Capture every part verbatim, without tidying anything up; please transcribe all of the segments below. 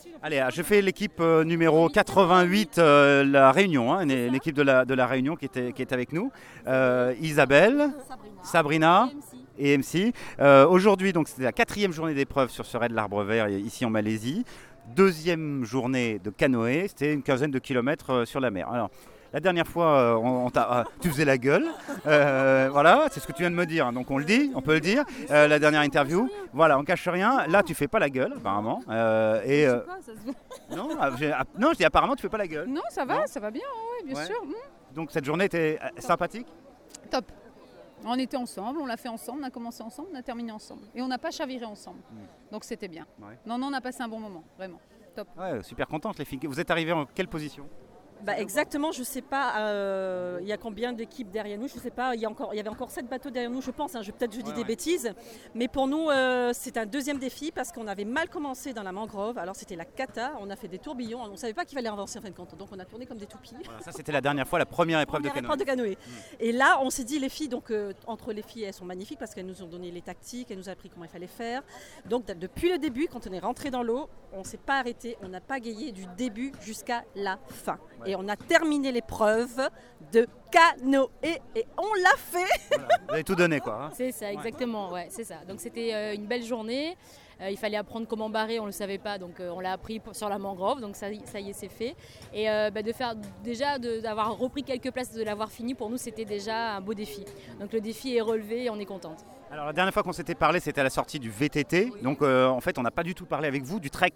Allez, je fais l'équipe euh, numéro quatre-vingt-huit, euh, la Réunion, hein, une, une équipe de la, de la Réunion qui, était, qui est avec nous. Euh, Isabelle, Sabrina et M C. Euh, aujourd'hui, donc, c'était la quatrième journée d'épreuve sur ce raid de l'Arbre Vert, ici en Malaisie. Deuxième journée de canoë, c'était une quinzaine de kilomètres euh, sur la mer. Alors, la dernière fois, euh, on, on t'a, euh, tu faisais la gueule. Euh, voilà, c'est ce que tu viens de me dire. Donc on le dit, on peut le dire. Euh, la dernière interview, voilà, on cache rien. Là, tu fais pas la gueule, apparemment. Euh, et euh, pas, ça se voit. non, ah, j'ai- ah, non, je dis apparemment, tu fais pas la gueule. Non, ça va, Non. ça va bien, ouais, bien Ouais. sûr. mm. Donc cette journée était euh, sympathique. Top. On était ensemble, on l'a fait ensemble, on a commencé ensemble, on a terminé ensemble. Et on n'a pas chaviré ensemble. Donc c'était bien. Ouais. Non, non, on a passé un bon moment, vraiment. Top. Ouais, super contente les filles. Vous êtes arrivées en quelle position? Bah exactement, je sais pas, euh, il y a combien d'équipes derrière nous, je sais pas, il y, a encore, il y avait encore sept bateaux derrière nous, je pense, hein, je, peut-être je dis Ouais, des ouais. bêtises, mais pour nous euh, c'est un deuxième défi parce qu'on avait mal commencé dans la mangrove, alors c'était la cata, on a fait des tourbillons, on ne savait pas qu'il fallait avancer en fin de compte, donc on a tourné comme des toupies. Voilà, ça c'était la dernière fois, la première épreuve Première de canoë. épreuve de canoë. Et là, on s'est dit, les filles, donc euh, entre les filles, elles sont magnifiques parce qu'elles nous ont donné les tactiques, elles nous ont appris comment il fallait faire. Donc d- depuis le début, quand on est rentré dans l'eau, on ne s'est pas arrêté, on n'a pas gayé du début jusqu'à la fin. Ouais. Et on a terminé l'épreuve de canoë et on l'a fait. Voilà, vous avez tout donné quoi. Hein. C'est ça, exactement, ouais, c'est ça. Donc c'était euh, une belle journée. Euh, il fallait apprendre comment barrer, on ne le savait pas, donc euh, on l'a appris pour- sur la mangrove, donc ça, y- ça y est, c'est fait. Et euh, bah, de faire déjà de- d'avoir repris quelques places, de l'avoir fini, pour nous c'était déjà un beau défi. Donc le défi est relevé et on est contente. Alors la dernière fois qu'on s'était parlé, c'était à la sortie du V T T. Donc euh, en fait, on n'a pas du tout parlé avec vous du trek.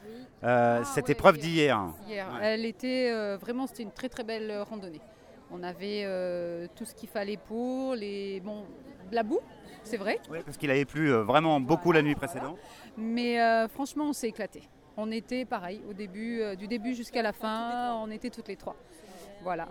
Euh, Ah, cette ouais, épreuve hier. d'hier. Hier, Ouais. elle était euh, vraiment, c'était une très très belle euh, randonnée. On avait euh, tout ce qu'il fallait pour, les, bon, de la boue, c'est vrai, Oui, parce qu'il avait plu euh, vraiment beaucoup la nuit précédente. mais euh, franchement on s'est éclaté. On était pareil, au début, euh, du début jusqu'à la fin, on était toutes les trois. Voilà.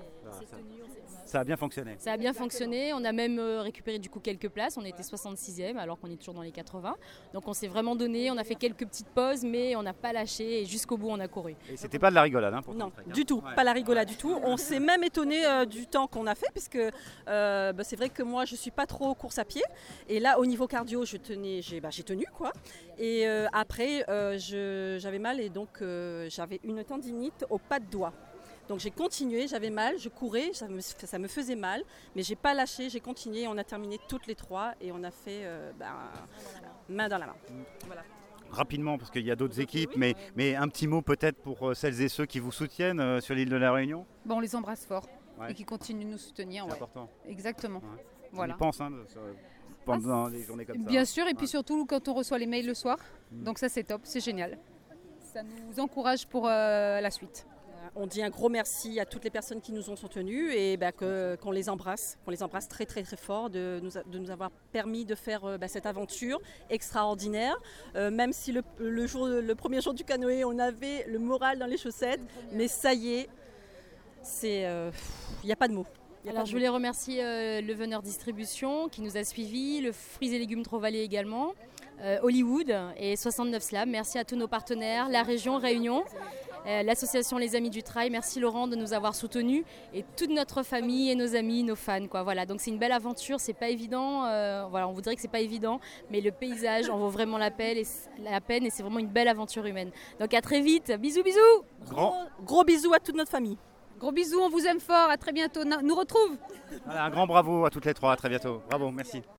Ça a bien fonctionné. Ça a bien fonctionné, on a même euh, récupéré du coup quelques places, on était soixante-sixième alors qu'on est toujours dans les quatre-vingts. Donc on s'est vraiment donné, on a fait quelques petites pauses mais on n'a pas lâché et jusqu'au bout on a couru. Et c'était pas de la rigolade hein, pour Non, ton trek, hein. du tout, Ouais. pas la rigolade du tout. On s'est même étonné euh, du temps qu'on a fait, puisque euh, bah, c'est vrai que moi je suis pas trop course à pied. Et là, au niveau cardio, je tenais, j'ai, bah, j'ai tenu quoi. Et euh, après, euh, je- j'avais mal et donc euh, j'avais une tendinite au pas de doigt. Donc j'ai continué, j'avais mal, je courais, ça me, ça me faisait mal, mais j'ai pas lâché, j'ai continué. On a terminé toutes les trois et on a fait euh, bah, main dans la main. Voilà. Rapidement, parce qu'il y a d'autres équipes, mais, mais un petit mot peut-être pour euh, celles et ceux qui vous soutiennent euh, sur l'île de la Réunion. Bon, on les embrasse fort Ouais. et qui continuent de nous soutenir. C'est Ouais. important. Exactement. Ouais. Voilà. On y pense hein, de- sur- pendant les journées comme ça. Bien sûr, et puis Ouais. surtout quand on reçoit les mails le soir. Mm. Donc ça c'est top, c'est génial. Ça nous encourage pour euh, la suite. On dit un gros merci à toutes les personnes qui nous ont soutenus et bah, que- qu'on les embrasse, qu'on les embrasse très très très fort de nous, a- de nous avoir permis de faire euh, bah, cette aventure extraordinaire. Euh, même si le, le jour, le premier jour du canoë, on avait le moral dans les chaussettes, mais ça y est, c'est, euh, il n'y a pas de mots. Il y a Alors pas de je mots. voulais remercier euh, le Veneur Distribution qui nous a suivis, le Fruits et Légumes Trovalet également, euh, Hollywood et soixante-neuf Slab. Merci à tous nos partenaires, la région Réunion, euh, l'association Les Amis du Trail. Merci Laurent de nous avoir soutenus et toute notre famille et nos amis, nos fans. Quoi. Voilà, donc c'est une belle aventure, c'est pas évident. euh, voilà, on vous dirait que c'est pas évident, mais le paysage en vaut vraiment la peine et, la peine et c'est vraiment une belle aventure humaine. Donc à très vite, bisous bisous. Grand, Gros bisous à toute notre famille. Gros bisous, on vous aime fort, à très bientôt. Na- Nous retrouve. voilà, un grand bravo à toutes les trois, à très bientôt. Bravo, merci.